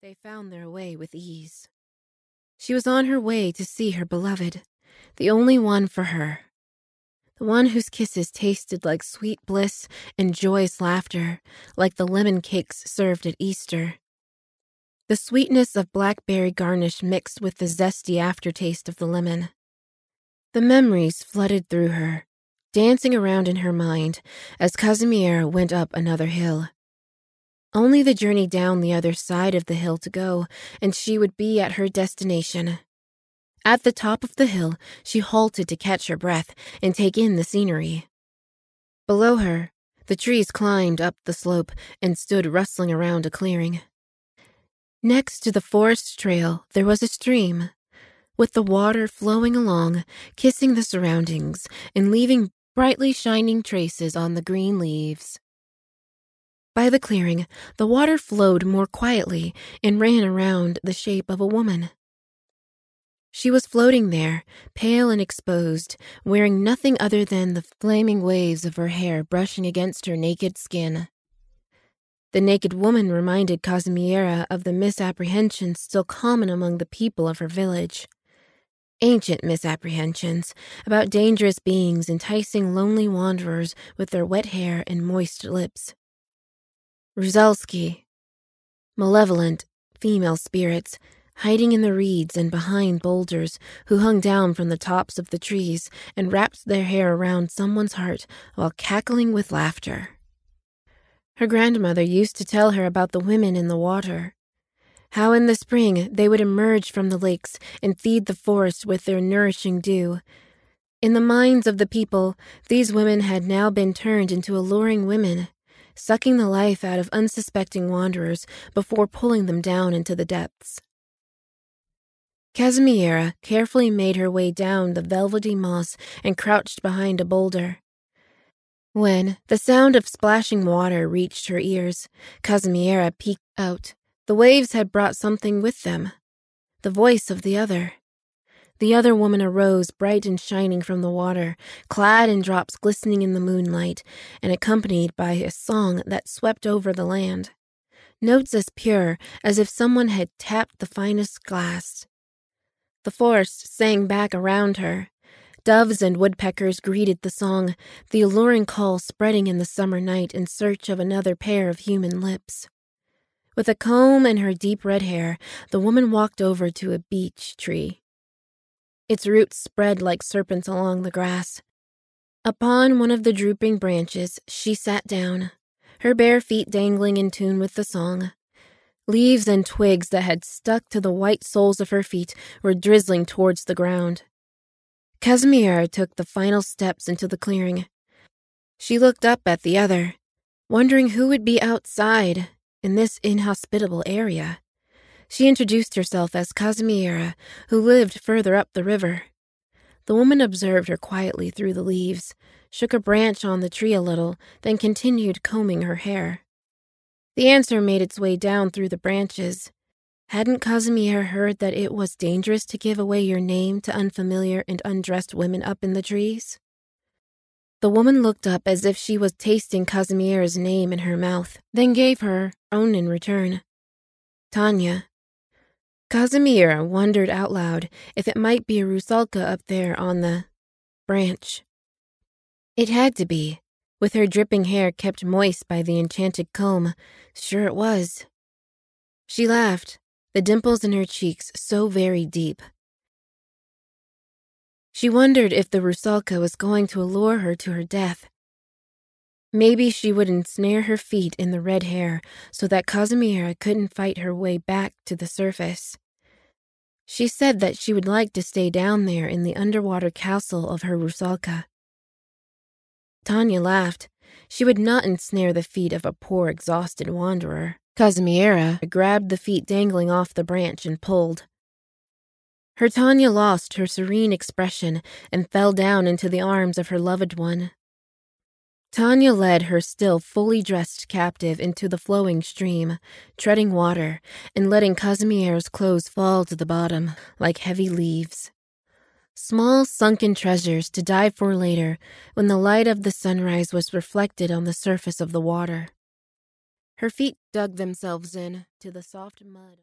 They found their way with ease. She was on her way to see her beloved, the only one for her. The one whose kisses tasted like sweet bliss and joyous laughter, like the lemon cakes served at Easter. The sweetness of blackberry garnish mixed with the zesty aftertaste of the lemon. The memories flooded through her, dancing around in her mind as Casimira went up another hill. Only the journey down the other side of the hill to go, and she would be at her destination. At the top of the hill, she halted to catch her breath and take in the scenery. Below her, the trees climbed up the slope and stood rustling around a clearing. Next to the forest trail, there was a stream, with the water flowing along, kissing the surroundings and leaving brightly shining traces on the green leaves. By the clearing, the water flowed more quietly and ran around the shape of a woman. She was floating there, pale and exposed, wearing nothing other than the flaming waves of her hair brushing against her naked skin. The naked woman reminded Casimira of the misapprehensions still common among the people of her village. Ancient misapprehensions about dangerous beings enticing lonely wanderers with their wet hair and moist lips. Rusalski, malevolent female spirits, hiding in the reeds and behind boulders, who hung down from the tops of the trees and wrapped their hair around someone's heart while cackling with laughter. Her grandmother used to tell her about the women in the water, how in the spring they would emerge from the lakes and feed the forest with their nourishing dew. In the minds of the people, these women had now been turned into alluring women, sucking the life out of unsuspecting wanderers before pulling them down into the depths. Casimira carefully made her way down the velvety moss and crouched behind a boulder. When the sound of splashing water reached her ears, Casimira peeked out. The waves had brought something with them, the voice of the other. The other woman arose, bright and shining from the water, clad in drops glistening in the moonlight, and accompanied by a song that swept over the land. Notes as pure as if someone had tapped the finest glass. The forest sang back around her. Doves and woodpeckers greeted the song, the alluring call spreading in the summer night in search of another pair of human lips. With a comb in her deep red hair, the woman walked over to a beech tree. Its roots spread like serpents along the grass. Upon one of the drooping branches, she sat down, her bare feet dangling in tune with the song. Leaves and twigs that had stuck to the white soles of her feet were drizzling towards the ground. Casimira took the final steps into the clearing. She looked up at the other, wondering who would be outside in this inhospitable area. She introduced herself as Casimira, who lived further up the river. The woman observed her quietly through the leaves, shook a branch on the tree a little, then continued combing her hair. The answer made its way down through the branches. Hadn't Casimira heard that it was dangerous to give away your name to unfamiliar and undressed women up in the trees? The woman looked up as if she was tasting Casimira's name in her mouth, then gave her own in return. Tanya. Casimira wondered out loud if it might be a rusalka up there on the branch. It had to be, with her dripping hair kept moist by the enchanted comb. Sure it was. She laughed, the dimples in her cheeks so very deep. She wondered if the rusalka was going to allure her to her death. Maybe she would ensnare her feet in the red hair so that Casimira couldn't fight her way back to the surface. She said that she would like to stay down there in the underwater castle of her rusalka. Tanya laughed. She would not ensnare the feet of a poor, exhausted wanderer. Casimira grabbed the feet dangling off the branch and pulled. Her Tanya lost her serene expression and fell down into the arms of her loved one. Tanya led her still fully dressed captive into the flowing stream, treading water and letting Casimira's clothes fall to the bottom like heavy leaves. Small sunken treasures to dive for later when the light of the sunrise was reflected on the surface of the water. Her feet dug themselves in to the soft mud.